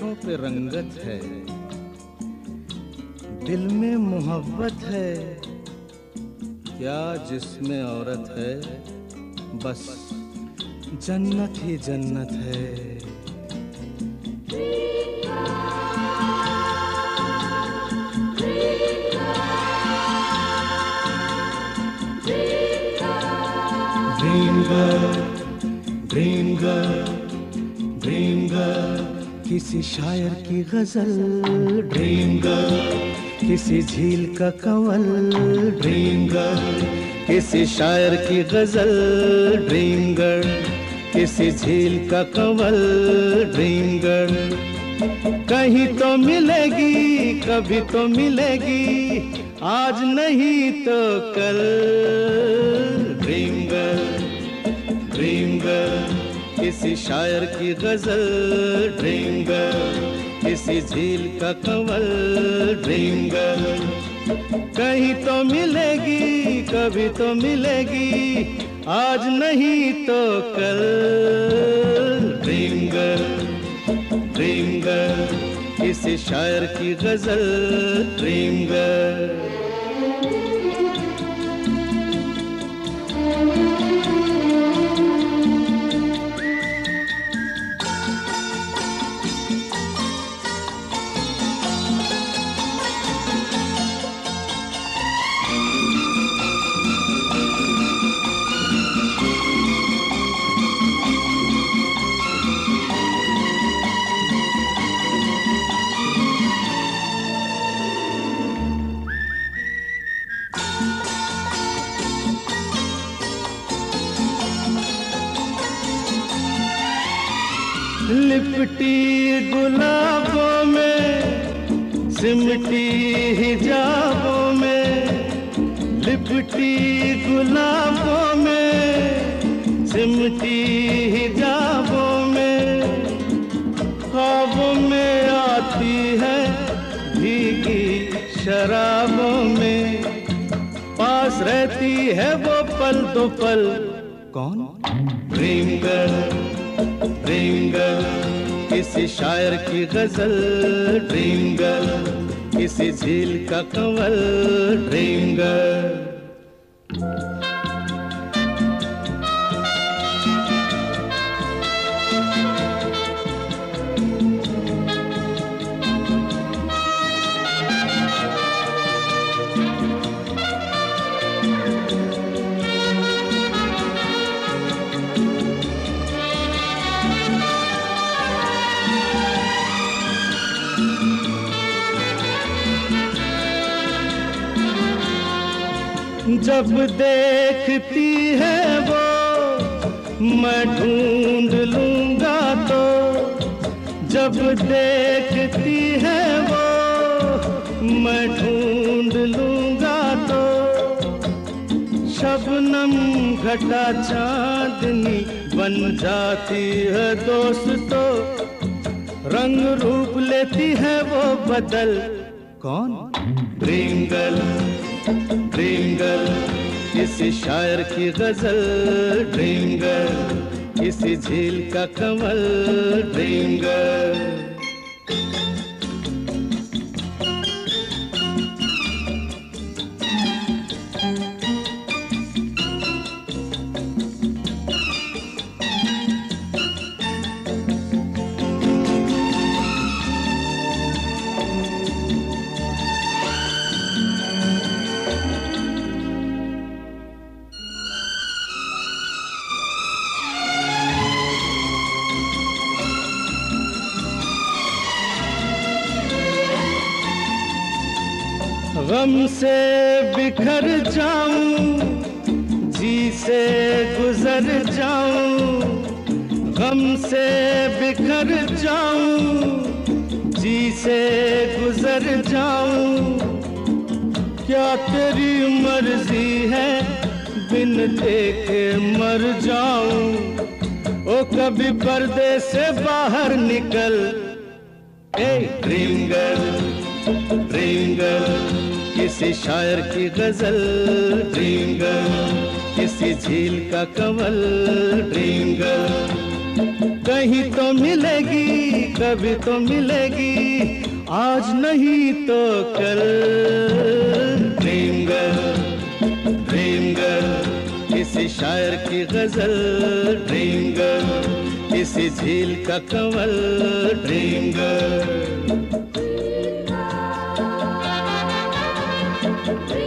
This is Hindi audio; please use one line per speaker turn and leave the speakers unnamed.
होठों पे रंगत है, दिल में मोहब्बत है, क्या जिसमें औरत है, बस जन्नत ही जन्नत है। Dream girl, dream girl, dream girl, किसी शायर की गजल, ड्रीम गर्ल, किसी झील का कंवल, ड्रीम गर्ल, किसी शायर की गजल, ड्रीम गर्ल, किसी झील का कंवल, ड्रीम गर्ल, कहीं तो मिलेगी, कभी तो मिलेगी, आज नहीं तो कल, ड्रीम गर्ल, ड्रीम गर्ल, किसी शायर की गजल, ड्रीम गर्ल, किसी झील का कंवल, ड्रीम गर्ल, कहीं तो मिलेगी, कभी तो मिलेगी, आज नहीं तो कल, ड्रीम गर्ल, ड्रीम गर्ल, किसी शायर की गजल, ड्रीम गर्ल। लिपटी गुलाबों में, सिमटी हिजाबों में, लिपटी गुलाबों में, सिमटी हिजाबों में, ख्वाबों में आती है भीगी शराबों में, पास रहती है वो पल दो पल, कौन? ड्रीम गर्ल, ड्रीम गर्ल, किसी शायर की गजल, ड्रीम गर्ल, किसी झील का कंवल, ड्रीम गर्ल। जब देखती है वो मैं ढूंढ लूंगा तो, जब देखती है वो मैं ढूंढ लूंगा तो, शबनम घटा चांदनी बन जाती है दोस्तों, रंग रूप लेती है वो बदल, कौन? ड्रीम गर्ल, ड्रीम गर्ल, किसी शायर की गजल, ड्रीम गर्ल, किसी झील का कंवल, ड्रीम गर्ल। गम से बिखर जाऊं, जी से गुजर जाऊं, गम से बिखर जाऊं, जी से गुजर जाऊं, क्या तेरी मर्जी है बिन देखे मर जाऊं, ओ कभी पर्दे से बाहर निकल, ए ड्रीम गर्ल, ड्रीम गर्ल, किसी शायर की गजल, ड्रीम गर्ल, किसी झील का कंवल, ड्रीम गर्ल, कहीं तो मिलेगी, कभी तो मिलेगी, आज नहीं तो कल। ड्रीम गर्ल, ड्रीम गर्ल, किसी शायर की गजल। ड्रीम गर्ल, किसी झील का कंवल। Dream girl.